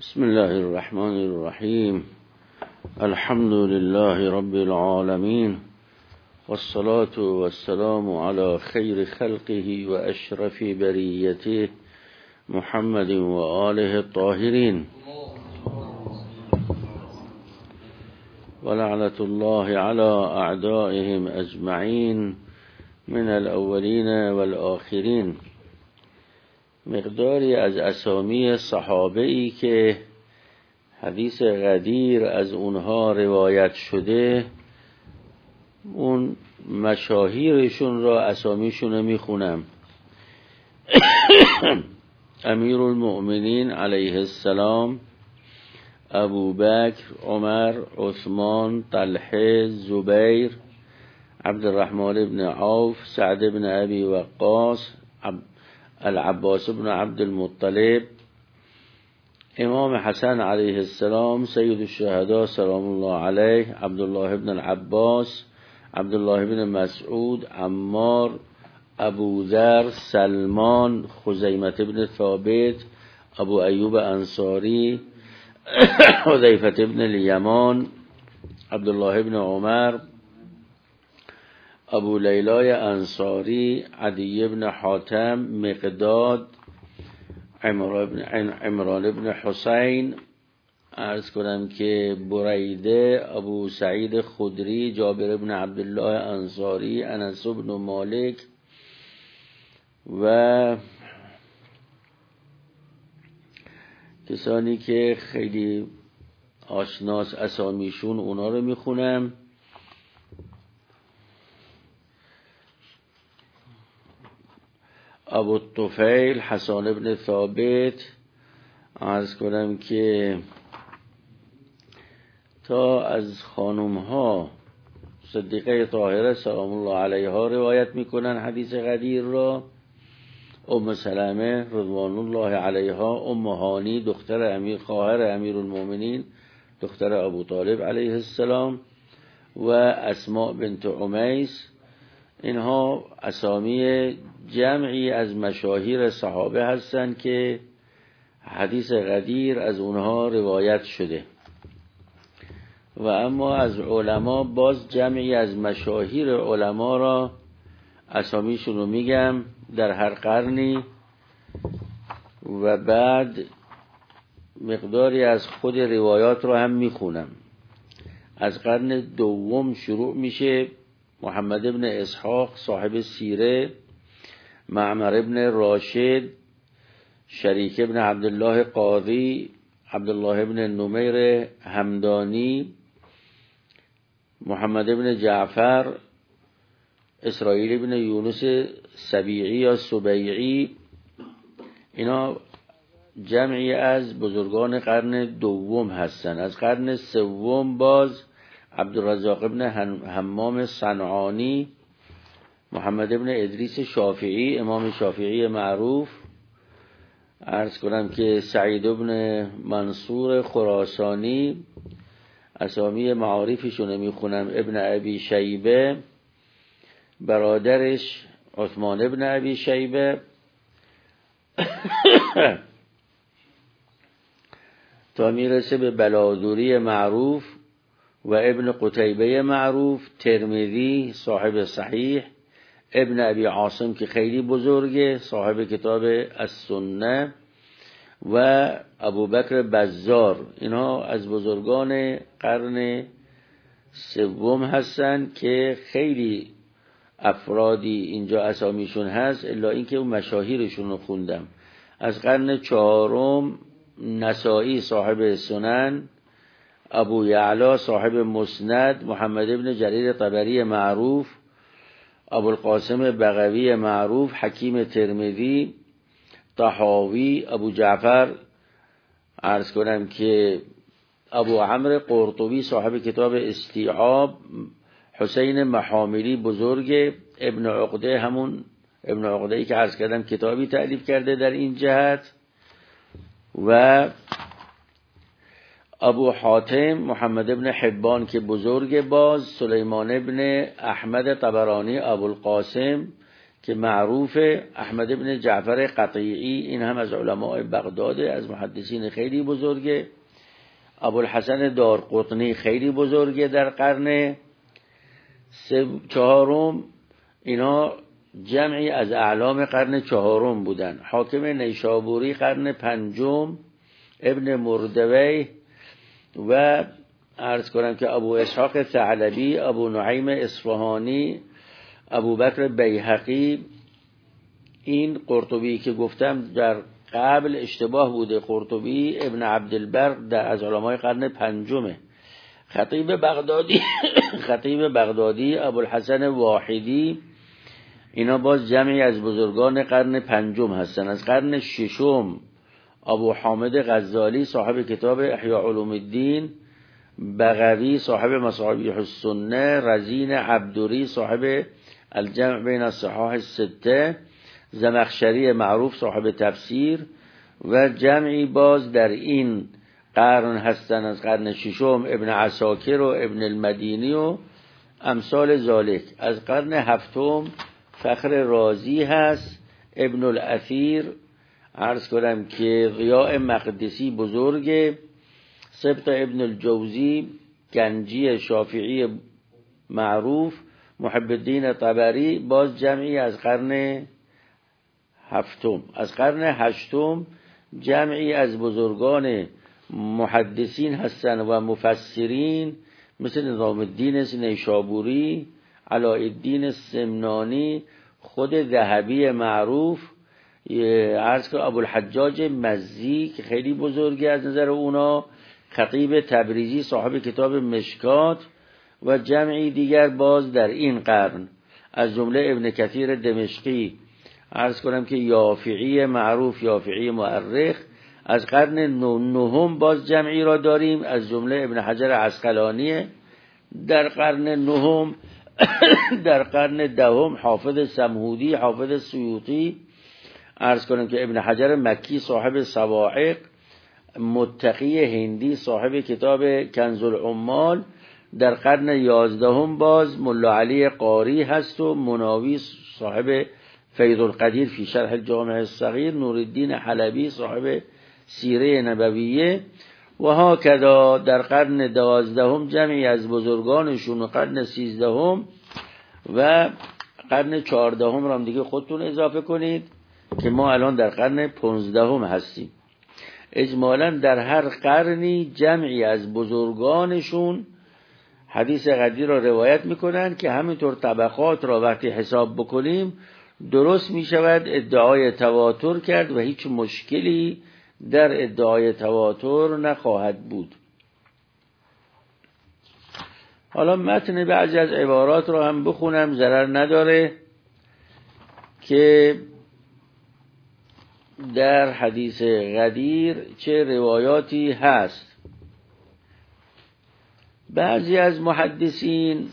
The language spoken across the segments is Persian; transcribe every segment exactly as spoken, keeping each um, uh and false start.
بسم الله الرحمن الرحیم. الحمد لله رب العالمین والصلاة والسلام على خیر خلقه و اشرف بریته محمد و آله الطاهرین و لعنة الله على اعدائهم اجمعین من الاولین والآخرین. مقداری از اسامی صحابه ای که حدیث غدیر از اونها روایت شده، اون مشاهیرشون را اسامیشون رو میخونم. امیر المؤمنین علیه السلام، ابوبکر، عمر، عثمان، طلحه، زبیر، عبدالرحمن بن عوف، سعد بن ابی وقاص، العباس بن عبد المطلب، امام حسن علیه السلام، سید الشهداء سلام الله علیه، عبدالله بن العباس، عبدالله بن مسعود، عمار، ابو ذر، سلمان، خزیمة بن ثابت، ابو ایوب انصاری، حذیفة بن الیمان، عبدالله بن عمر، ابو لیلای انصاری، عدی بن حاتم، مقداد، عمران بن حسین، عرض کنم که بریده، ابو سعید خدری، جابر بن عبدالله انصاری، انس بن مالک و کسانی که خیلی آشناس اسامیشون، اونا رو میخونم. ابو الطفیل حسان بن ثابت، عرض کنم که تا از خانم ها صدیقه طاهره سلام الله علیها روایت میکنن حدیث غدیر را. ام سلمه رضوان الله علیها، ام هانی دختر امیر خواهر امیر المؤمنین دختر ابو طالب علیه السلام، و اسماء بنت عمیس، اینها اسامی جمعی از مشاهیر صحابه هستند که حدیث غدیر از اونها روایت شده. و اما از علما باز جمعی از مشاهیر علما را اسامیشون رو میگم در هر قرنی، و بعد مقداری از خود روایات رو هم میخونم. از قرن دوم شروع میشه. محمد بن اسحاق صاحب سیره، معمر بن راشد، شریک بن عبدالله قاضی، عبدالله بن نمیر همدانی، محمد بن جعفر، اسرائیل بن یونس سبیعی یا سبیعی، اینا جمعی از بزرگان قرن دوم هستند. از قرن سوم باز عبدالرزاق بن حمام صنعانی، محمد بن ادریس شافعی، امام شافعی معروف، عرض کنم که سعید بن منصور خراسانی، اسامی معارفشون میخونم. ابن ابی شیبه، برادرش عثمان ابن ابی شیبه، تا میرسه به بلادوری معروف و ابن قتیبه معروف، ترمذی صاحب صحیح، ابن ابی عاصم که خیلی بزرگه صاحب کتاب السنه، و ابوبکر بزار. اینها از بزرگان قرن سوم هستن که خیلی افرادی اینجا اسامیشون هست، الا اینکه اون مشاهیرشون رو خوندم. از قرن چهارم نسائی صاحب سنن، ابو یعلا صاحب مسند، محمد ابن جریر طبری معروف، ابو القاسم بغوی معروف، حکیم ترمذی، طحاوی، ابو جعفر، عرض کنم که ابو عمرو قرطبی صاحب کتاب استیعاب، حسین محاملی بزرگ، ابن عقده، همون ابن عقده ای که عرض کردم کتابی تألیف کرده در این جهت، و ابو حاتم محمد ابن حبان که بزرگ باز، سلیمان ابن احمد طبرانی، ابو القاسم که معروف احمد ابن جعفر قطیعی، این هم از علماء بغداد، از محدثین خیلی بزرگه. ابوالحسن دارقطنی خیلی بزرگه در قرن چهارم، اینا جمعی از اعلام قرن چهارم بودن. حاکم نیشابوری قرن پنجم ابن مردوی، و عرض کنم که ابو اسحاق ثعلبی، ابو نعیم اصفهانی، ابو بکر بیهقی. این قرطبی که گفتم در قبل اشتباه بوده، قرطبی ابن عبدالبر در از علمای قرن پنجمه. خطیب بغدادی خطیب بغدادی ابوالحسن واحدی، اینا باز جمعی از بزرگان قرن پنجم هستن. از قرن ششم ابو حامد غزالی صاحب کتاب احیاء علوم الدین، بغوی صاحب مصابیح السنه، رزین عبدوری صاحب الجمع بین الصحاح السته، زمخشری معروف صاحب تفسیر، و جمعی باز در این قرن هستن از قرن ششم ابن عساکر و ابن المدینی و امثال ذالک. از قرن هفتم فخر رازی هست، ابن الاثیر، عرض کنم که ضیاء مقدسی بزرگه، سبط ابن الجوزی گنجی شافعی معروف، محب الدین طبری، باز جمعی از قرن هفتم. از قرن هشتم جمعی از بزرگان محدثین هستن و مفسرین، مثل نظام الدین نیشابوری، علاءالدین سمنانی، خود ذهبی معروف، عرض کنم ابوالحجاج مزی که خیلی بزرگه از نظر اونا، خطیب تبریزی صاحب کتاب مشکات، و جمعی دیگر باز در این قرن از جمله ابن کثیر دمشقی، عرض کنم که یافعی معروف، یافعی مؤرخ. از قرن نهم باز جمعی را داریم از جمله ابن حجر عسقلانی در قرن نهم. در قرن دهم حافظ سمهودی، حافظ سیوطی، عرض کنم که ابن حجر مکی صاحب صواعق، متقی هندی صاحب کتاب کنز العمال. در قرن یازدهم باز ملا علی قاری هست و مناوی صاحب فیض القدیر فی شرح الجامع الصغیر، نورالدین حلبی صاحب سیره نبویه، و ها کذا. در قرن دوازدهم جمعی از بزرگانشون، و قرن سیزدهم و قرن چهاردهم را هم دیگه خودتون اضافه کنید که ما الان در قرن پانزدهم هستیم. اجمالاً در هر قرنی جمعی از بزرگانشون حدیث قدیر را روایت میکنن که همینطور طبقات را وقتی حساب بکنیم درست میشود ادعای تواتر کرد و هیچ مشکلی در ادعای تواتر نخواهد بود. حالا متن بعضی از عبارات را هم بخونم، ضرر نداره، که در حدیث قدیر چه روایاتی هست. بعضی از محدثین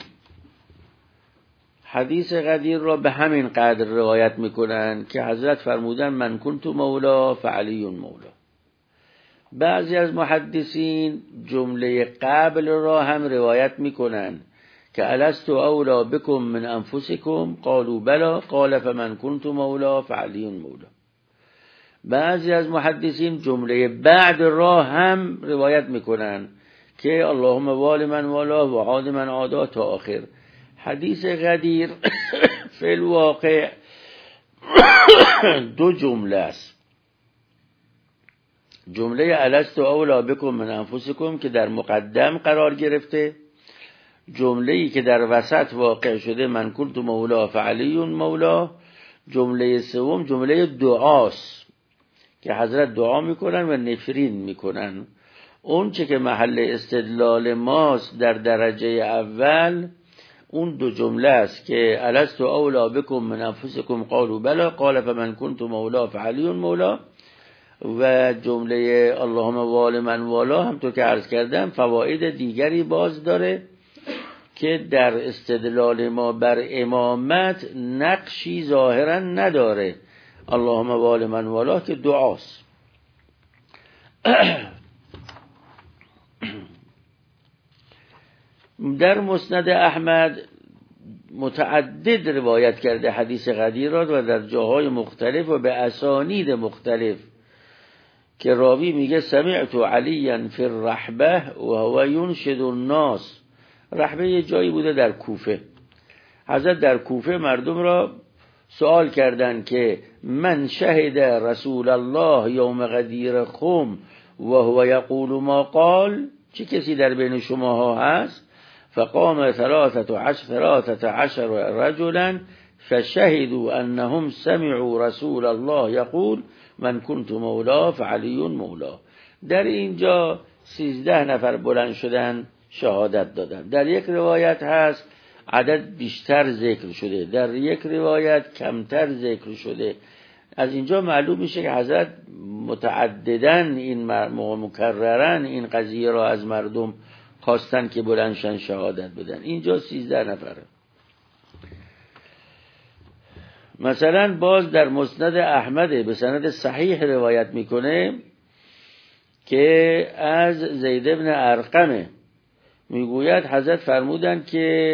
حدیث قدیر را به همین قدر روایت میکنن که حضرت فرمودن من کنت مولا فعلی مولا. بعضی از محدثین جمله قبل را هم روایت میکنن که الست اولا بکم من انفسکم قالوا بلا قال فمن کنت مولا فعلی مولا. بعضی از محدثین جمله بعد را هم روایت میکنن که اللهم وال من والا و عاد من عادا تا آخر. حدیث قدیر فی الواقع دو جمله است. جمله الست اولا بکم من انفسکم که در مقدم قرار گرفته، جمله‌ای که در وسط واقع شده من کنت مولا فعلی مولا. جمله سوم جمله دعاست که حضرت دعا میکنن و نفرین میکنن. اون چه که محل استدلال ماست در درجه اول اون دو جمله است که الست اولا بکم من انفسکم قالوا بلا قال فمن کنت مولا فعلی مولا، و جمله اللهم وال من والا همطور که عرض کردم فواید دیگری باز داره که در استدلال ما بر امامت نقشی ظاهرا نداره. اللهم وال من والا که دعاست. در مسند احمد متعدد روایت کرده حدیث غدیر را و در جاهای مختلف و به اسانید مختلف که راوی میگه سمعت علیا فی الرحبه و هو ینشد الناس. رحبه یه جایی بوده در کوفه. حضرت در کوفه مردم را سوال کردند که من شهد رسول الله یوم غدیر خم و هو یقول ما قال، چه کسی در بین شماها هست؟ فقام ثلاثة عشر ثلاثة عشر رجلا فشهدوا انهم سمعوا رسول الله یقول من كنت مولا فعلی مولا. در اینجا سیزده نفر بلند شدن شهادت دادن. در یک روایت هست عدد بیشتر ذکر شده، در یک روایت کمتر ذکر شده. از اینجا معلوم میشه که حضرت متعددن این مکررن این قضیه را از مردم خواستن که بلندشن شهادت بدن. اینجا سیزده نفره. مثلا باز در مسند احمد به سند صحیح روایت میکنه که از زید بن ارقمه میگوید حضرت فرمودن که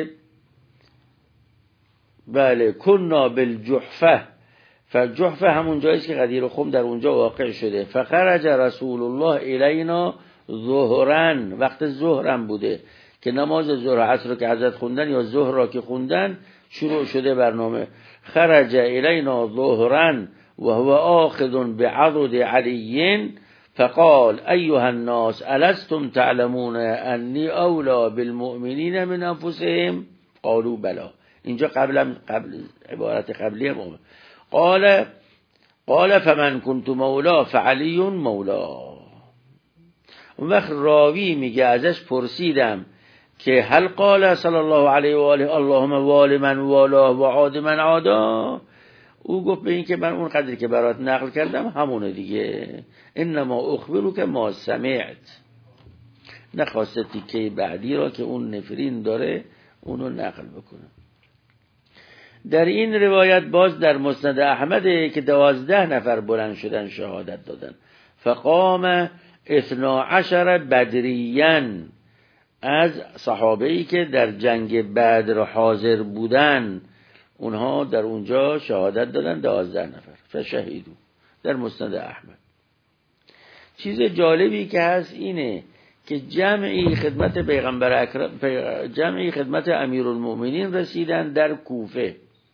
بله کنا بالجحفه، فالجحفه همون جاییست که غدیر خم در اونجا واقع شده. فخرج رسول الله الینا ظهرن، وقت ظهرم بوده که نماز ظهر عصر که حضرت خوندن یا ظهر را که خوندن شروع شده برنامه. خرج الینا ظهرن و هو آخذ بعضد علی فقال ایها الناس الستم تعلمون انی اولا بالمؤمنین من انفسهم قالوا بلا. اینجا قبل قبل عبارت قبلی هم قال قال فمن كنت مولا فعلی مولا. اون وقت راوی میگه ازش پرسیدم که هل قال صلی الله علیه و آله اللهم وال من والا و عاد من عادا. او گفت به این که من اون قدری که برات نقل کردم همونه دیگه، انما اخبرک ما سمعت. نخواسته تیکه بعدی را که اون نفرین داره اونو نقل بکنه. در این روایت باز در مسند احمده که دوازده نفر بلند شدن شهادت دادن. فقام اثنا عشر بدریان، از صحابه‌ای که در جنگ بدر حاضر بودن اونها در اونجا شهادت دادن دوازده نفر. فشهیدو در مسند احمد. چیز جالبی که هست اینه که جمعی خدمت پیغمبر اکرم جمعی خدمت امیرالمؤمنین رسیدن در کوفه.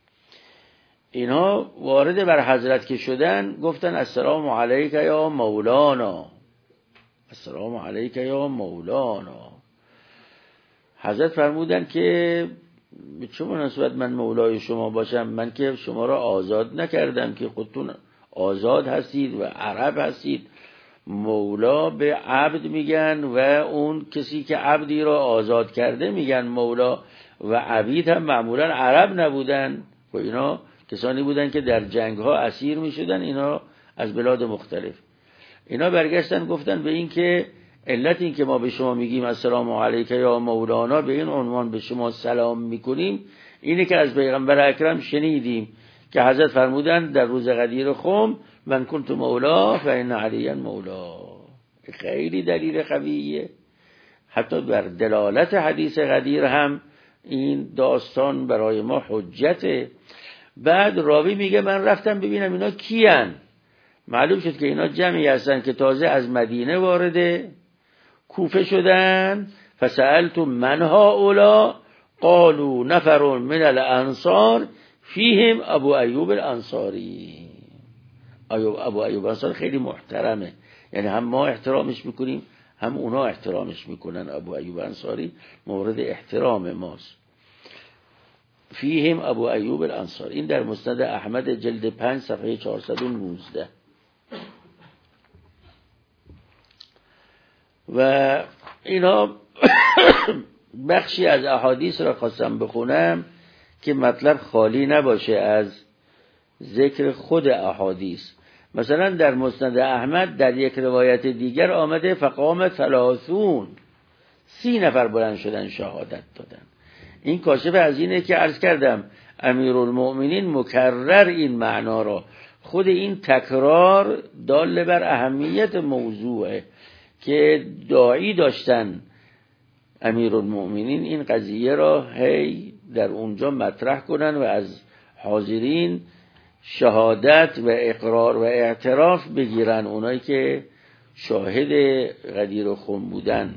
اینها وارد بر حضرت که شدن گفتن السلام علیک یا مولانا، السلام علیک یا مولانا. حضرت فرمودن که به چه مناسبت من مولای شما باشم؟ من که شما را آزاد نکردم که خودتون آزاد هستید و عرب هستید. مولا به عبد میگن و اون کسی که عبدی را آزاد کرده میگن مولا، و عبید هم معمولا عرب نبودن و اینا کسانی بودن که در جنگ ها اسیر میشدن، اینا از بلاد مختلف. اینا برگشتن گفتن به این که علت این که ما به شما میگیم السلام علیک یا مولانا، به این عنوان به شما سلام میکنیم، اینه که از پیغمبر اکرم شنیدیم که حضرت فرمودن در روز غدیر خم من کنت مولا فإن علی مولا. خیلی دلیل قویه. حتی بر دلالت حدیث غدیر هم این داستان برای ما حجته. بعد راوی میگه من رفتم ببینم اینا کیان. معلوم شد که اینا جمعی هستن که تازه از مدینه وارد کوفه شدن. فسألت من هؤلاء قالوا نفر من الانصار فیهم ابو ایوب الانصاری. ابو ایوب الانصاری خیلی محترمه، یعنی هم ما احترامش میکنیم هم اونا احترامش میکنن. ابو ایوب الانصاری مورد احترام ماست. فیهم ابو ایوب الانصاری. این در مسند احمد جلد پنج صفحه چهارصد و نوزده. و اینا بخشی از احادیث را خواستم بخونم که مطلب خالی نباشه از ذکر خود احادیث. مثلا در مسند احمد در یک روایت دیگر آمده فقام ثلاثون، سی نفر بلند شدن شهادت دادن. این کاشف از اینه که عرض کردم امیرالمؤمنین مکرر این معنا را، خود این تکرار دال بر اهمیت موضوعه که داعی داشتن امیرالمؤمنین این قضیه را هی در اونجا مطرح کنن و از حاضرین شهادت و اقرار و اعتراف بگیرن، اونایی که شاهد غدیر خم بودن.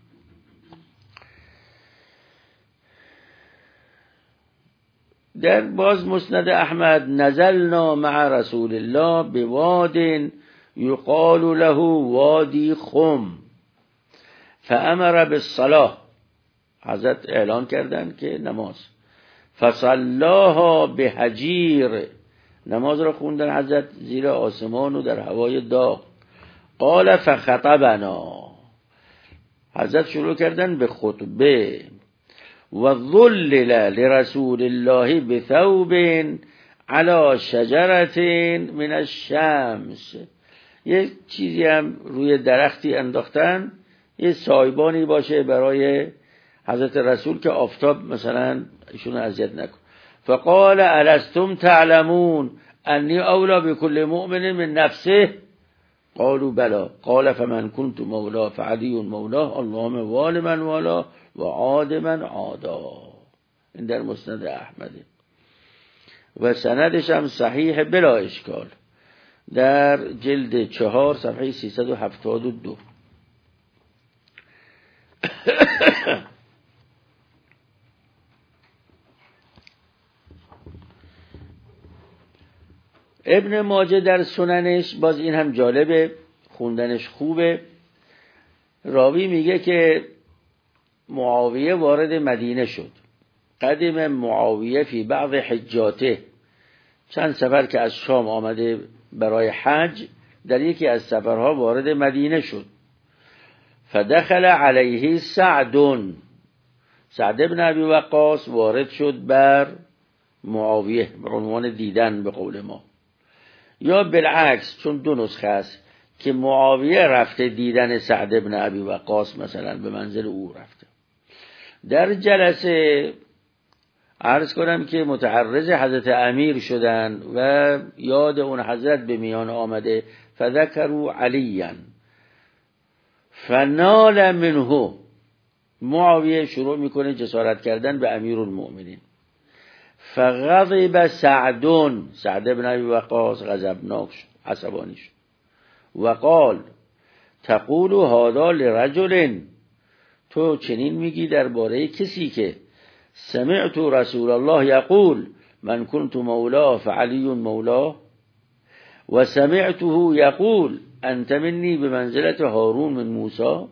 در باز مسند احمد نزلنا مع رسول الله بواد یقال له وادی خم فامر بالصلاه، حضرت اعلان کردند که نماز، فصلاها بهجیر، نماز را خوندن حضرت زیر آسمان و در هوای داغ. قال فخطبنا، حضرت شروع کردن به خطبه. و ظلل لرسول الله بثوب على شجرة من الشمس، یه چیزی هم روی درختی انداختن، یه سایبانی باشه برای حضرت رسول که آفتاب مثلا ایشون اذیت نکن. فقال الستم تعلمون انی اولا بكل مؤمن من نفسه قالوا بلا قال فمن كنت مولا فعلی مولاه اللهم وال من والا و عاد من عادا. این در مسند احمده و سندش هم صحیح بلا اشکال، در جلد چهار صفحه سیصد و هفتاد و دو. ابن ماجه در سننش، باز این هم جالبه، خوندنش خوبه، راوی میگه که معاویه وارد مدینه شد. قدم معاویه فی بعض حجاته، چند سفر که از شام آمده برای حج، در یکی از سفرها وارد مدینه شد. فدخل علیه سعد، سعد بن ابی وقاص وارد شد بر معاویه به عنوان دیدن به قول ما، یا بالعکس، چون دو نسخه است که معاویه رفته دیدن سعد بن ابی وقاص، مثلا به منزل او رفته. در جلسه عرض کنم که متعرض حضرت امیر شدن و یاد اون حضرت به میان آمده. فذکروا علیا فنال منه، معاویه شروع میکنه جسارت کردن به امیر المؤمنین. فغضب سعدون، سعد بن ابی وقاص غضبناک شد، عصبانی شد. وقال تقول هذا لرجل، تو چنین میگی درباره کسی که سمعت رسول الله یقول من كنت مولاه فعلی مولاه و سمعته یقول انت منی بمنزلة هارون من موسی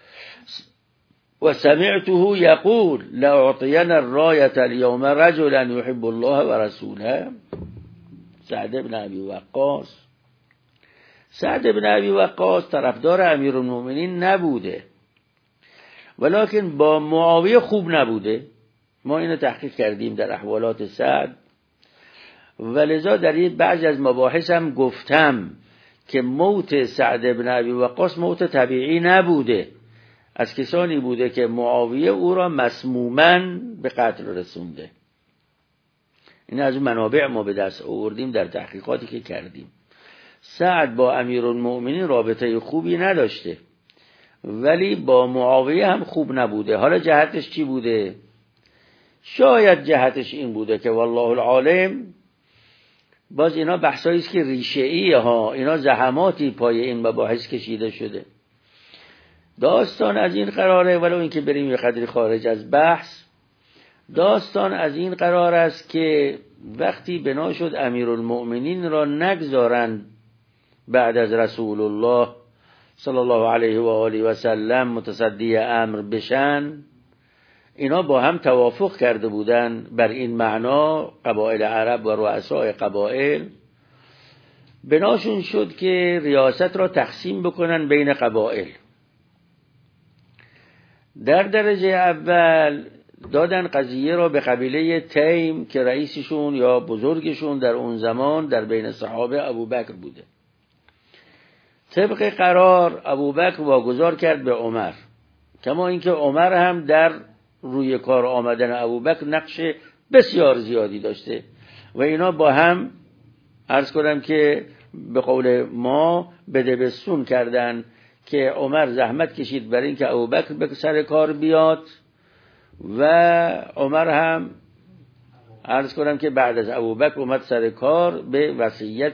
و سمعته یقول لأعطین الراية اليوم رجلا يحب الله و رسوله. سعد بن ابی وقاص سعد بن ابی وقاص طرفدار امیرالمؤمنین نبوده، ولکن با معاویه خوب نبوده. ما اینو تحقیق کردیم در احوالات سعد، ولذا در این بعضی از مباحث هم گفتم که موت سعد بن ابی وقاص موت طبیعی نبوده، از کسانی بوده که معاویه او را مسموماً به قتل رسونده. این از اون منابع ما به دست آوردیم در تحقیقاتی که کردیم. سعد با امیرالمؤمنین رابطه خوبی نداشته، ولی با معاویه هم خوب نبوده. حالا جهتش چی بوده؟ شاید جهتش این بوده که والله العالم، باز اینا بحثایی است که ریشه‌ای ها، اینا زحماتی پای این مباحث کشیده شده. داستان از این قراره، ولو اینکه بریم یه قدری خارج از بحث، داستان از این قرار است که وقتی بنا شد امیرالمؤمنین را نگذارند بعد از رسول الله صلی الله علیه و آله و سلم متصدی امر بشن، اینا با هم توافق کرده بودن بر این معنا، قبایل عرب و رؤسای قبایل، بناشون شد که ریاست را تقسیم بکنن بین قبایل. در درجه اول دادن قضیه را به قبیله تیم که رئیسشون یا بزرگشون در اون زمان در بین صحابه ابوبکر بوده. طبق قرار ابوبکر واگذار کرد به عمر، کما اینکه عمر هم در روی کار آمدن ابوبکر نقش بسیار زیادی داشته و اینا با هم عرض کنم که به قول ما بدبستون کردن که عمر زحمت کشید برای اینکه ابوبکر به سر کار بیاد و عمر هم عرض کنم که بعد از ابوبکر اومد سر کار به وصیت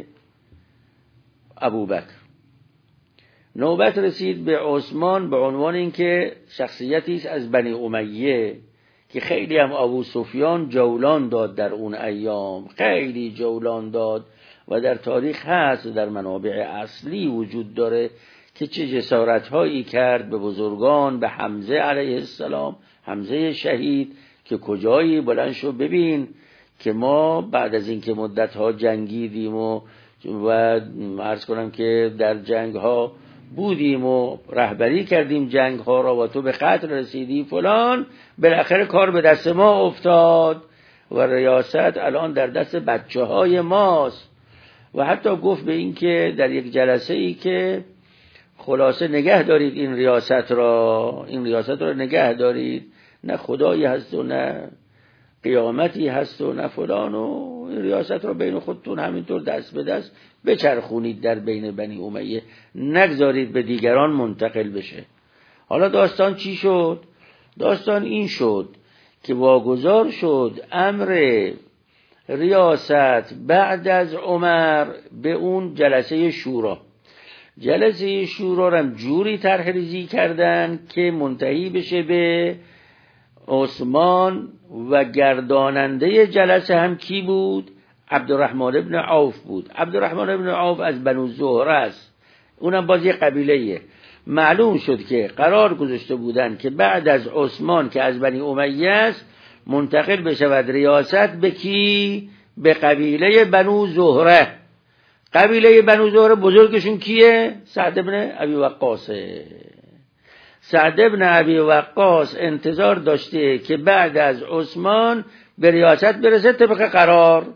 ابوبکر. نوبت رسید به عثمان به عنوان اینکه شخصیتی است از بنی امیه که خیلی هم ابو سفیان جولان داد در اون ایام، خیلی جولان داد و در تاریخ هست، در منابع اصلی وجود داره که چه جسارت‌هایی کرد به بزرگان، به حمزه علیه السلام، حمزه شهید که کجایی بلند شو ببین که ما بعد از اینکه مدت‌ها جنگیدیم و و عرض کنم که در جنگ‌ها بودیم و رهبری کردیم جنگ‌ها را و تو به قتل رسیدی فلان، بالاخره کار به دست ما افتاد و ریاست الان در دست بچه‌های ماست. و حتی گفت به این که در یک جلسه ای که خلاصه نگه دارید این ریاست را، این ریاست را نگه دارید، نه خدایی هست و نه قیامتی هست و نه فلان، و این ریاست را بین خودتون همینطور دست به دست بچرخونید در بین بنی امیه، نگذارید به دیگران منتقل بشه. حالا داستان چی شد؟ داستان این شد که واگذار شد امر ریاست بعد از عمر به اون جلسه شورا. جلسه شورا را جوری طرح ریزی کردن که منتهی بشه به عثمان و گرداننده جلسه هم کی بود؟ عبدالرحمن ابن عوف بود. عبدالرحمن ابن عوف از بنو زهره است، اونم باز یه قبیله‌ایه. معلوم شد که قرار گذاشته بودن که بعد از عثمان که از بنی امیه است منتقل بشود ریاست به کی؟ به قبیله بنو زهره. قبیله بنو زهره بزرگشون کیه؟ سعد ابن ابی وقاصه. سعد ابن ابی وقاص انتظار داشته که بعد از عثمان به ریاست برسه طبق قرار.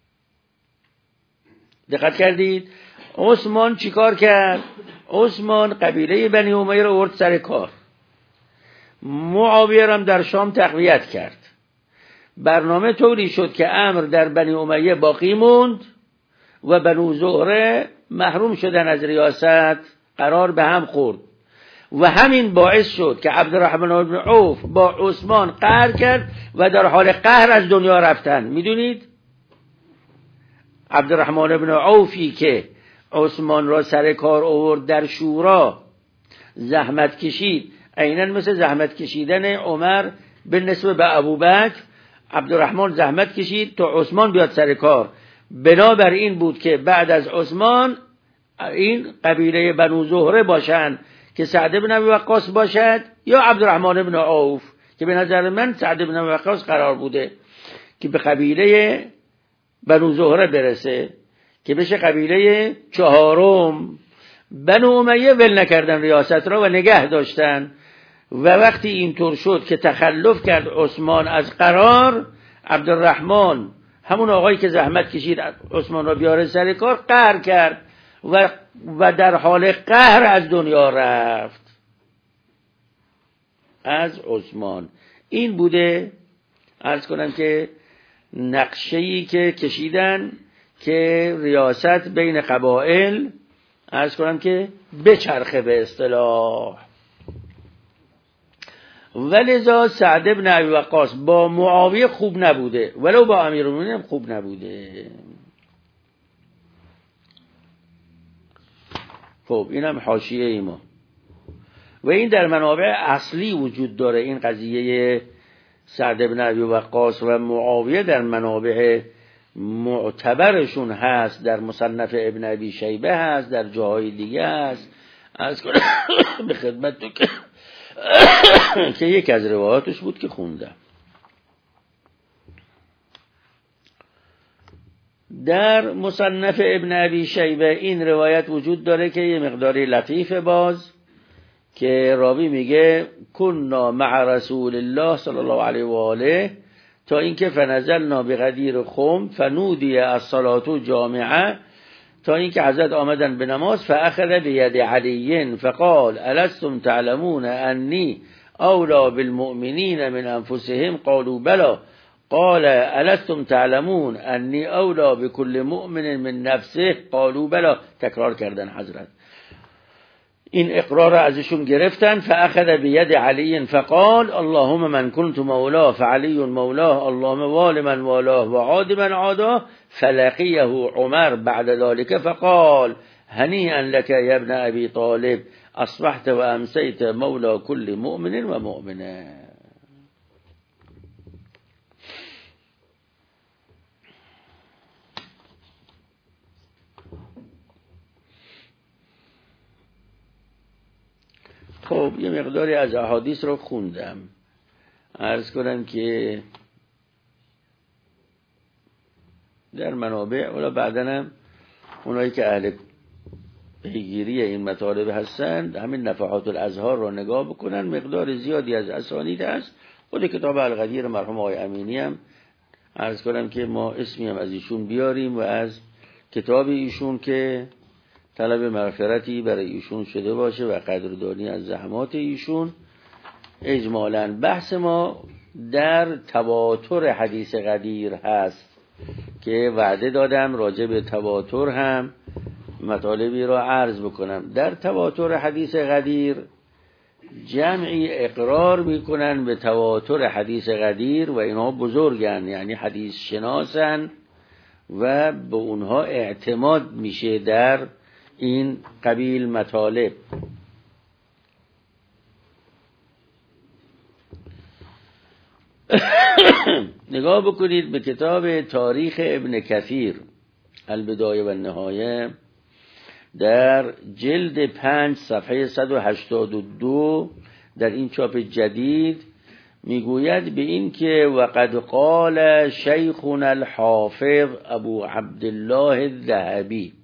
دقت کردید؟ عثمان چیکار کرد؟ عثمان قبیله بنی امیه رو آورد سر کار. معاویه هم در شام تقویت کرد. برنامه طوری شد که امر در بنی امیه باقی موند و بنو زهره محروم شدن از ریاست، قرار به هم خورد و همین باعث شد که عبدالرحمن بن عوف با عثمان قهر کرد و در حال قهر از دنیا رفتن. میدونید عبدالرحمن بن عوفی که عثمان را سر کار آورد در شورا، زحمت کشید، عیناً مثل زحمت کشیدن عمر به نسبت به ابوبکر، عبدالرحمن زحمت کشید تا عثمان بیاد سر کار. بنابر این بود که بعد از عثمان این قبیله بنو زهره باشند که سعد بن ابی وقاص باشد یا عبدالرحمن بن عوف، که به نظر من سعد بن ابی وقاص قرار بوده که به قبیله بنو زهره برسه که بشه قبیله چهارم. بنو امیه ول نکردن ریاست را و نگه داشتن و وقتی اینطور شد که تخلف کرد عثمان از قرار، عبدالرحمن همون آقایی که زحمت کشید عثمان را بیاره سر کار قهر کرد و و در حال قهر از دنیا رفت از عثمان. این بوده عرض کنم که نقشه‌ای که کشیدن که ریاست بین قبایل عرض کنم که بچرخه به اصطلاح. ولذا سعد بن ابی وقاص با معاویه خوب نبوده، ولو با امیرالمومنین هم خوب نبوده. خب اینم حاشیه ای ما و این در منابع اصلی وجود داره. این قضیه سعد بن ابی وقاص و معاویه در منابع معتبرشون هست، در مصنف ابن ابی شیبه هست، در جاهای دیگه هست. از کنم به خدمت تو که که یک از روایاتش بود که خوندم. در مصنف ابن ابی شیبه این روایت وجود داره که یه مقداری لطیف باز که راوی میگه کنا مع رسول الله صلی الله علیه و آله تا اینکه فنزلنا بغدیر خم فنودی الصلاة جامعه، تا اینکه حضرت آمدن به نماز فاخذ بید علی فقال الستم تعلمون انی اولا بالمؤمنین من انفسهم قالوا بلا قال الستم تعلمون انی اولا بكل مؤمن من نفسه قالوا بلا. تکرار کردن حضرت. این اقرار ازشون گرفتن. فاخذ بید علی فقال اللهم من كنت مولاه فعلی مولاه اللهم وال من والاه وعاد من عاداه. فلقيه عمر بعد ذلك فقال هنيئا لك يا ابن ابي طالب اصبحت وامسيت مولى كل مؤمن ومؤمنه. خب یه مقداری از احادیث رو خوندم. عرض کنم که در منابع ولی بعداً هم اونایی که اهل پیگیری این مطالب هستند همین نفحات الازهار رو نگاه بکنن، مقدار زیادی از اسانید هست. خود کتاب الغدیر مرحوم آقای امینی هم عرض کنم که ما اسمی هم از ایشون بیاریم و از کتاب ایشون که طلب مغفرتی برای ایشون شده باشه و قدردانی از زحمات ایشون. اجمالاً بحث ما در تواتر حدیث قدیر هست که وعده دادم راجع به تواتر هم مطالبی را عرض بکنم. در تواتر حدیث قدیر جمعی اقرار میکنن به تواتر حدیث قدیر و اینها بزرگن، یعنی حدیث شناسن و به اونها اعتماد میشه در این قبیل مطالب. نگاه بکنید به کتاب تاریخ ابن کثیر البدایه و النهایه در جلد پنج صفحه صد و هشتاد و دو در این چاپ جدید میگوید به این که وقد قال شیخنا الحافظ ابو عبدالله الذهبی،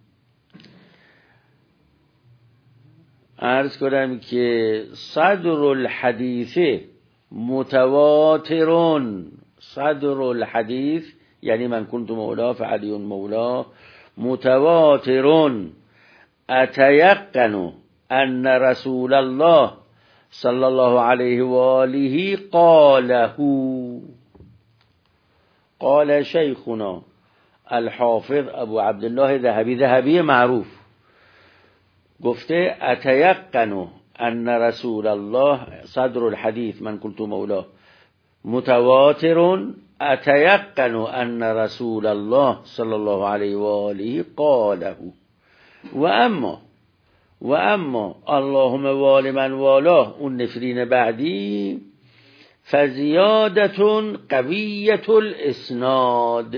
عرض کنم که صدر الحدیث متواترون، صدر الحدیث یعنی من کنت مولا فعلی مولا، متواترون اتیقن ان رسول الله صلی الله علیه و آله قاله. قال شیخنا الحافظ ابو عبدالله ذهبی، ذهبی معروف، گفته اتیقن ان رسول الله صدر الحدیث من قلت مولاه متواتر اتیقن ان رسول الله صلی الله علیه و آله قاله. و اما و اما اللهم وال من والاه اون نفرین بعدی فزیادتون قویت الاسناد،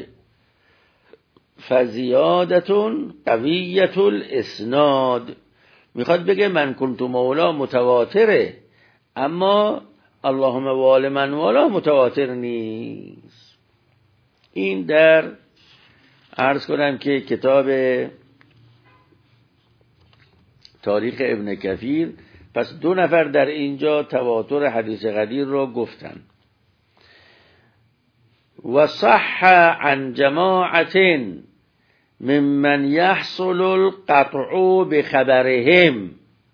فزیادتون قویت الاسناد. میخواد بگه من کنت مولا متواتره اما اللهم وال من والا متواتر نیست. این در عرض کنم که کتاب تاریخ ابن کثیر. پس دو نفر در اینجا تواتر حدیث قدیر را گفتن. و صح عن جماعت ممن يحصل القطع بخبرهم،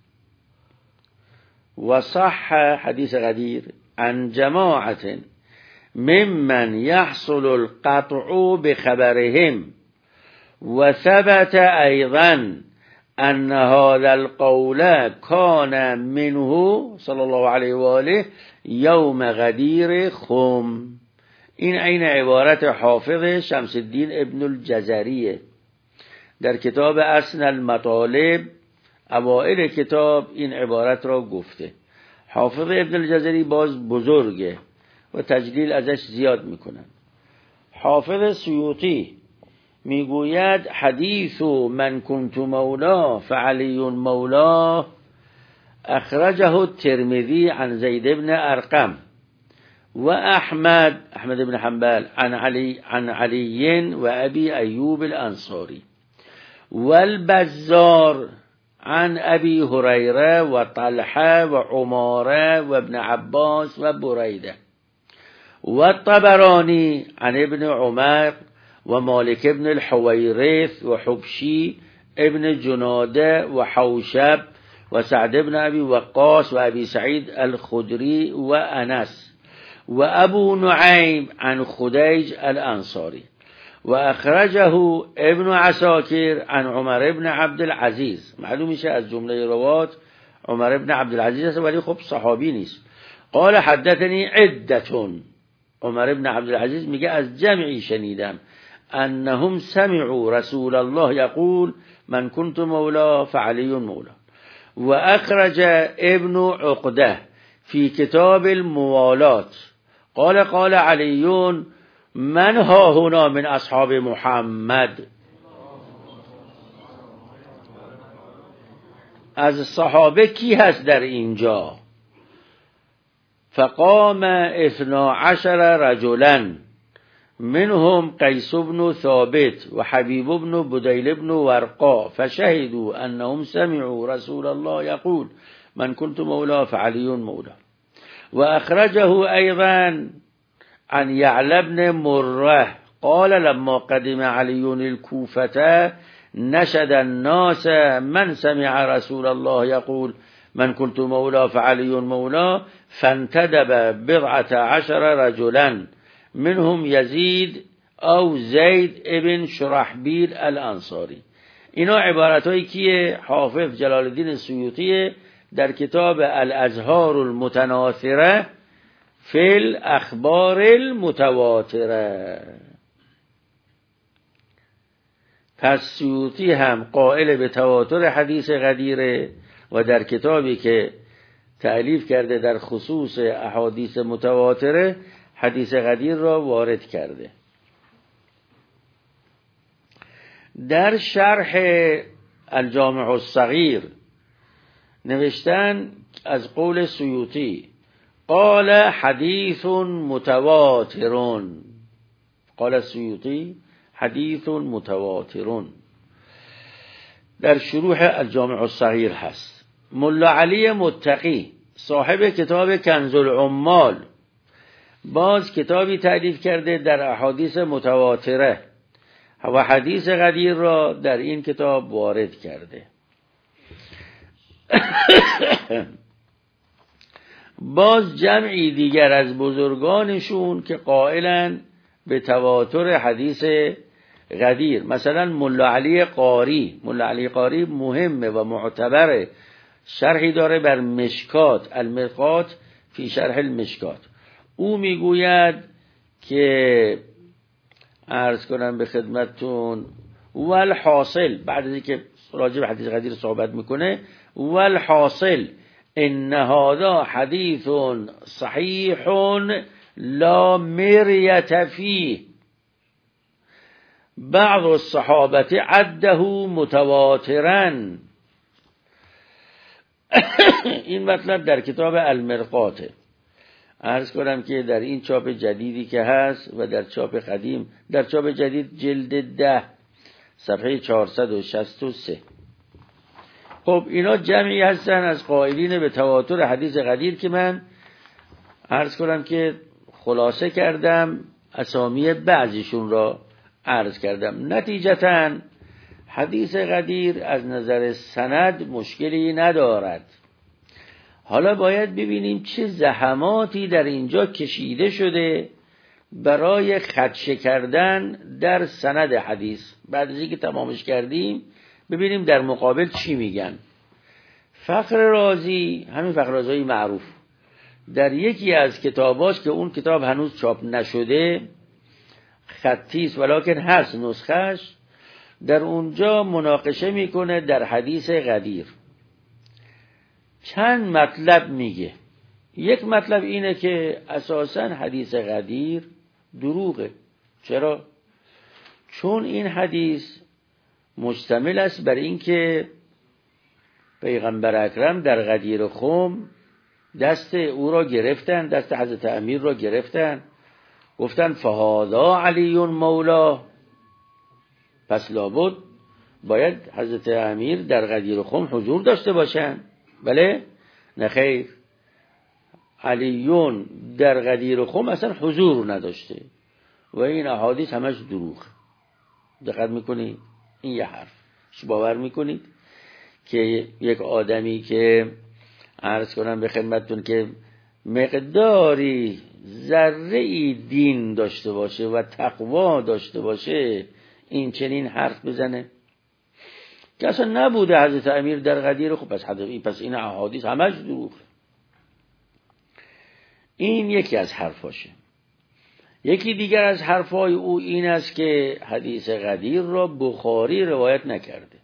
و صح حدیث قدیر عن جماعت ممن يحصل القطع بخبرهم و ثبت ایضا ان هذا القول كان منه صلی الله علیه و آله یوم غدیر خم. این عین عبارت حافظ شمس الدین ابن الجزریه در کتاب اصل المطالب اوائل کتاب این عبارت را گفته. حافظ ابن الجزری باز بزرگه و تجلیل ازش زیاد میکنن. حافظ سیوطی میگوید حدیث من کنت مولا فعلی مولا اخرجه الترمذی عن زید بن ارقم و احمد احمد بن حنبل عن علی عن علی و ابی ایوب الانصاری و البزار عن ابی هریره و طلحه و عماره و ابن عباس و بریده و الطبرانی عن ابن عمر و مالک ابن الحویرث و حبشی ابن جناده و حوشب و سعد ابن ابی وقاص و ابی سعید الخدری و انس و ابو نعیم عن خدیج الانصاری و اخرجه ابن عساکر عن عمر ابن عبد العزیز. معلوم میشه از جمله روات عمر ابن عبدالعزیز است ولی خب صحابی نیست. قال حدثنی عدتون، عمر ابن عبدالعزیز میگه از جمعی شنیدم انهم سمعوا رسول الله یقول من كنت مولا فعلی مولا. و اخرج ابن عقده فی کتاب الموالات قال قال علیون من ها هنا من اصحاب محمد. از صحابه کی هست در اینجا؟ فقام اثنا عشر رجلا منهم قیس بن ثابت و حبیب بن بدیل بن ورقا فشهدوا انهم سمعوا رسول الله یقول من كنت مولا فعلی مولا. و اخرجه ایضا عن یعلى بن مره قال لما قدم علی الكوفة نشد الناس من سمع رسول الله يقول من كنت مولا فعلي مولا فانتدب بضعة عشر رجلا منهم يزيد او زید ابن شرحبیل الانصاری. اینا عبارت هایی که حافظ جلال الدین سیوطی در کتاب الازهار المتناثره فی الاخبار المتواتره. پس سیوطی هم قائل به تواتر حدیث غدیره و در کتابی که تألیف کرده در خصوص احادیث متواتره حدیث غدیر را وارد کرده. در شرح الجامع الصغیر نوشتن از قول سیوطی قال حدیث متواترون، قال سیوطی حدیث متواترون در شروح الجامع الصغیر هست. ملا علی متقی صاحب کتاب کنز العمال باز کتابی تألیف کرده در احادیث متواتره و حدیث غدیر را در این کتاب وارد کرده. باز جمعی دیگر از بزرگانشون که قائلن به تواتر حدیث غدیر، مثلا ملا علی قاری. ملا علی قاری مهمه و معتبره، شرحی داره بر مشکات المرقات فی شرح المشکات. او میگوید که عرض کنم به خدمتتون والحاصل، بعد از اینکه راجع به حدیث غدیر صحبت میکنه، والحاصل ان هذا حدیث صحیح لا مریة فیه بعض الصحابه عده متواترا. این مطلب در کتاب المرقاته. عرض کنم که در این چاپ جدیدی که هست و در چاپ قدیم، در چاپ جدید جلد ده صفحه چهارصد و شصت و سه. خب اینا جمعی هستن از قائلین به تواتر حدیث غدیر که من عرض کنم که خلاصه کردم، اسامی بعضیشون را عرض کردم. نتیجتاً حدیث غدیر از نظر سند مشکلی ندارد. حالا باید ببینیم چه زحماتی در اینجا کشیده شده برای خدشه کردن در سند حدیث. بعد از اینکه تمامش کردیم ببینیم در مقابل چی میگن. فخر رازی، همین فخر رازی معروف، در یکی از کتاباش که اون کتاب هنوز چاپ نشده، خطیست ولکن هست نسخش، در اونجا مناقشه میکنه در حدیث غدیر. چند مطلب میگه. یک مطلب اینه که اساساً حدیث غدیر دروغه. چرا؟ چون این حدیث مشتمل است بر این که پیغمبر اکرم در غدیر خم دست او را گرفتن، دست حضرت امیر را گرفتن، گفتن فهادا علی مولا، پس لابد باید حضرت امیر در غدیر خم حضور داشته باشن. بله؟ نخیر، علیون در غدیر خم اصلا حضور نداشته و این احادیث همش دروغ. دقت میکنید؟ این یه حرف. باور میکنید که یک آدمی که عرض کنم به خدمتتون که مقداری ذره‌ای دین داشته باشه و تقوا داشته باشه این چنین حرف بزنه؟ که اصلا نبوده حضرت امیر در غدیر. خب پس حدیث پس این احادیث همش دروغ. این یکی از حرفاشه. یکی دیگر از حرفای او این است که حدیث غدیر را بخاری روایت نکرده،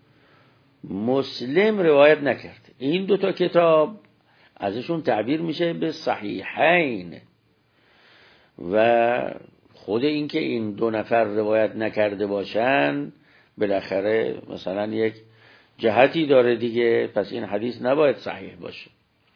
مسلم روایت نکرده. این دوتا کتاب ازشون تعبیر میشه به صحیحین و خود این که این دو نفر روایت نکرده باشن بالاخره مثلا یک جهتی داره دیگه، پس این حدیث نباید صحیح باشه.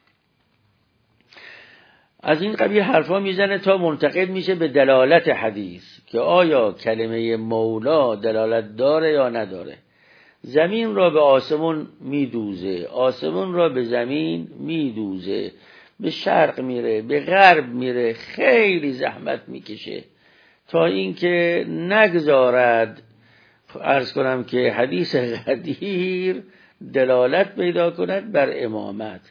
از این قبیل حرفا میزنه تا منتقد میشه به دلالت حدیث که آیا کلمه مولا دلالت داره یا نداره. زمین را به آسمون میدوزه، آسمون را به زمین میدوزه، به شرق میره، به غرب میره، خیلی زحمت میکشه تا اینکه نگذارد عرض کنم که حدیث غدیر دلالت پیدا کند بر امامت.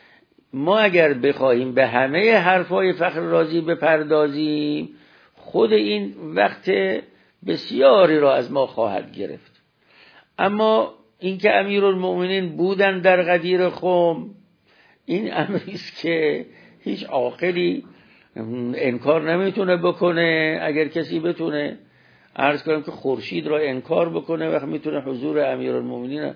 ما اگر بخواهیم به همه حرفای فخر رازی بپردازیم خود این وقت بسیاری را از ما خواهد گرفت. اما اینکه امیرالمؤمنین بودن در غدیر خم، این امری است که هیچ عاقلی انکار نمیتونه بکنه. اگر کسی بتونه عرض کنم که خورشید را انکار بکنه وقت میتونه حضور امیرالمؤمنین.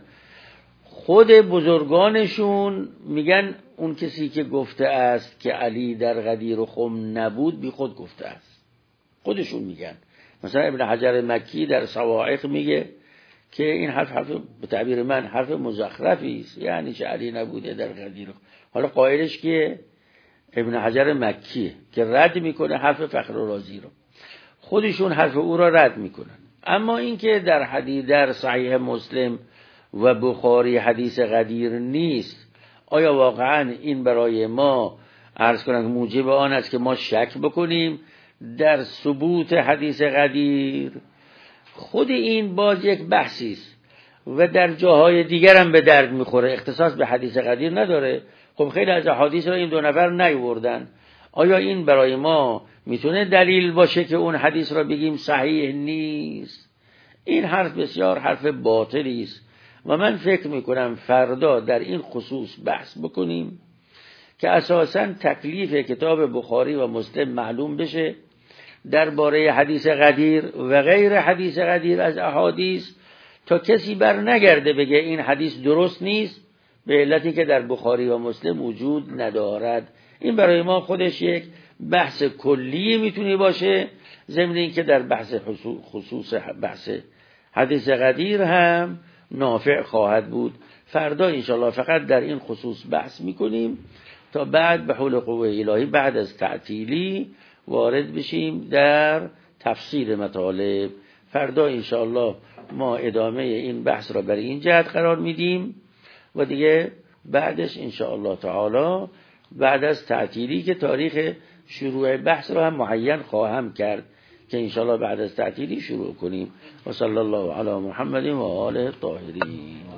خود بزرگانشون میگن اون کسی که گفته است که علی در غدیر خم نبود بی خود گفته است. خودشون میگن. مثلا ابن حجر مکی در صواعق میگه که این حرف حرف به تعبیر من حرف مزخرفی است، یعنی که علی نبوده در غدیر. حالا قائلش که ابن حجر مکی که رد میکنه حرف فخر رازی رو، خودشون حرف او را رد میکنن. اما اینکه در حدیث در صحیح مسلم و بخاری حدیث غدیر نیست، آیا واقعا این برای ما عرض کنم موجب آن است که ما شک بکنیم در ثبوت حدیث غدیر؟ خود این باز یک بحثی است و در جاهای دیگر هم به درد میخوره، اختصاص به حدیث غدیر نداره. خب خیلی از احادیث را این دو نفر نیاوردن، آیا این برای ما میتونه دلیل باشه که اون حدیث را بگیم صحیح نیست؟ این حرف بسیار حرف باطلی است و من فکر میکنم فردا در این خصوص بحث بکنیم که اساساً تکلیف کتاب بخاری و مسلم معلوم بشه درباره حدیث غدیر و غیر حدیث غدیر از احادیث، تا کسی بر نگرده بگه این حدیث درست نیست به علتی که در بخاری و مسلم وجود ندارد. این برای ما خودش یک بحث کلی میتونه باشه، ضمن این که در بحث خصوص بحث حدیث غدیر هم نافع خواهد بود. فردا انشاءالله فقط در این خصوص بحث میکنیم تا بعد به حول قوه الهی بعد از تعطیلی وارد بشیم در تفسیر مطالب. فردا انشاءالله ما ادامه این بحث را برای این جهت قرار میدیم و دیگه بعدش انشاءالله تعالی بعد از تعطیلی که تاریخ شروع بحث را هم معین خواهم کرد که انشاءالله بعد از تعطیلی شروع کنیم. و صلی الله علی محمد و آله الطاهرین.